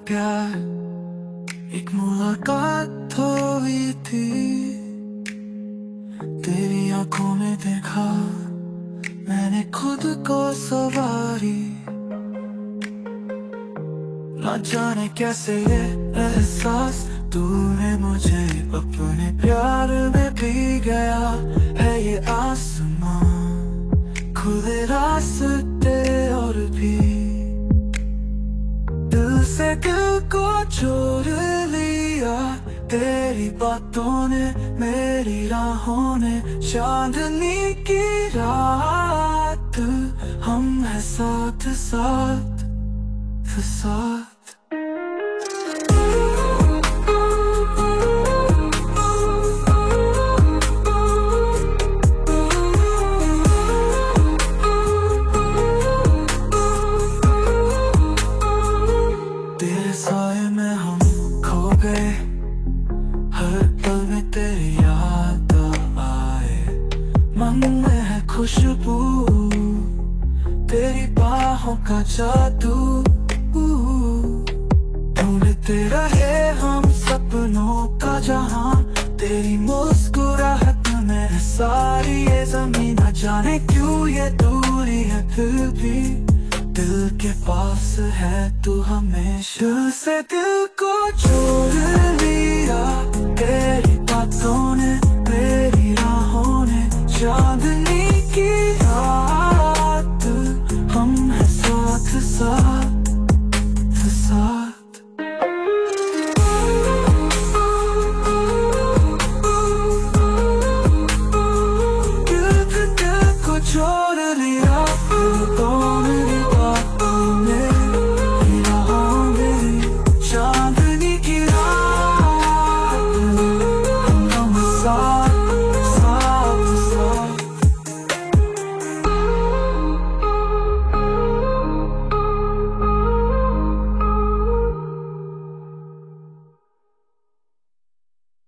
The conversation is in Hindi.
प्यार, एक मुलाकात हुई थी, तेरी आंखों में देखा मैंने खुद को सवारी। न जाने कैसे ये एहसास तूने मुझे अपने प्यार में पी गया है। ये आसमां खुले रास्ते और भी दिल से दिल को जोड़ लिया। तेरी बातों ने मेरी राहों ने चांदनी की रात, हम है साथ साथ साथ। तेरे साए में हम खो गए, हर पल में तेरी याद आए। मन में है खुशबू तेरी बाहों का जादू, ढूंढते रहे हम सपनों का जहां। तेरी मुस्कुराहट में है सारी ये ज़मीं। न जाने क्यों ये दूरी है फिर भी दिल के पास है तू हमेशा। दिल से दिल को जोड़ लिया, तेरी बातों ने मेरी राहों ने चांदनी